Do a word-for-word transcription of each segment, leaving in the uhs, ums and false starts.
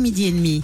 midi et demi.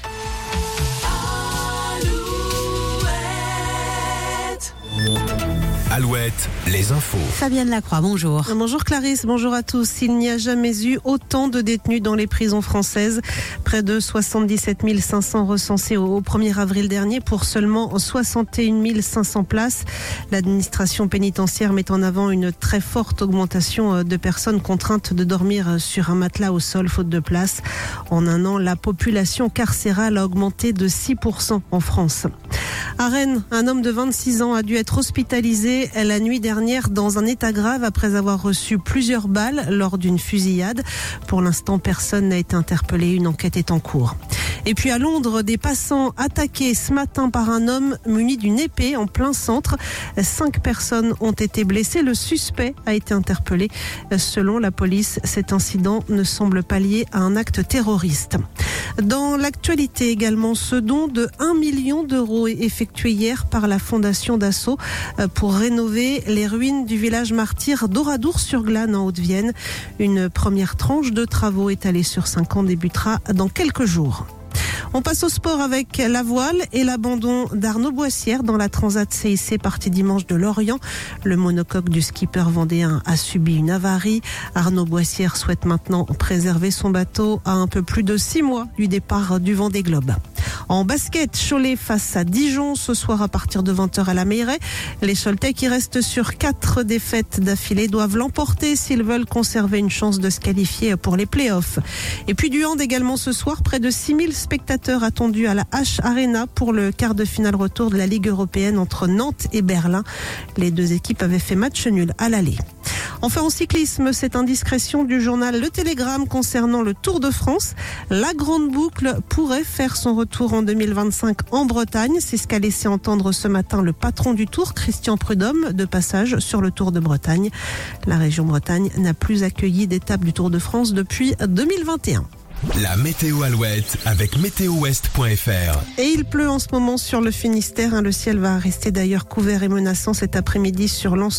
Alouette, les infos. Fabienne Lacroix, bonjour. Bonjour Clarisse, bonjour à tous. Il n'y a jamais eu autant de détenus dans les prisons françaises. Près de soixante-dix-sept mille cinq cents recensés au premier avril dernier pour seulement soixante et un mille cinq cents places. L'administration pénitentiaire met en avant une très forte augmentation de personnes contraintes de dormir sur un matelas au sol faute de place. En un an, la population carcérale a augmenté de six pour cent en France. À Rennes, un homme de vingt-six ans a dû être hospitalisé la nuit dernière dans un état grave après avoir reçu plusieurs balles lors d'une fusillade. Pour l'instant, personne n'a été interpellé. Une enquête est en cours. Et puis à Londres, des passants attaqués ce matin par un homme muni d'une épée en plein centre. Cinq personnes ont été blessées. Le suspect a été interpellé. Selon la police, cet incident ne semble pas lié à un acte terroriste. Dans l'actualité également, ce don de un million d'euros est effectué hier par la Fondation Dassault pour rénover les ruines du village martyr d'Oradour-sur-Glane en Haute-Vienne. Une première tranche de travaux étalée sur cinq ans débutera dans quelques jours. On passe au sport avec la voile et l'abandon d'Arnaud Boissière dans la Transat C I C partie dimanche de Lorient. Le monocoque du skipper vendéen a subi une avarie. Arnaud Boissière souhaite maintenant préserver son bateau à un peu plus de six mois du départ du Vendée Globe. En basket, Cholet face à Dijon ce soir à partir de vingt heures à la Meilleraie. Les Choletais qui restent sur quatre défaites d'affilée doivent l'emporter s'ils veulent conserver une chance de se qualifier pour les playoffs. Et puis du hand également ce soir, près de six mille spectateurs attendus à la H Arena pour le quart de finale retour de la Ligue européenne entre Nantes et Berlin. Les deux équipes avaient fait match nul à l'aller. Enfin en cyclisme, cette indiscrétion du journal Le Télégramme concernant le Tour de France. La grande boucle pourrait faire son retour en deux mille vingt-cinq en Bretagne. C'est ce qu'a laissé entendre ce matin le patron du Tour, Christian Prudhomme, de passage sur le Tour de Bretagne. La région Bretagne n'a plus accueilli d'étape du Tour de France depuis deux mille vingt et un. La météo Alouette avec météo ouest point f r. Et il pleut en ce moment sur le Finistère. Le ciel va rester d'ailleurs couvert et menaçant cet après-midi sur l'ensemble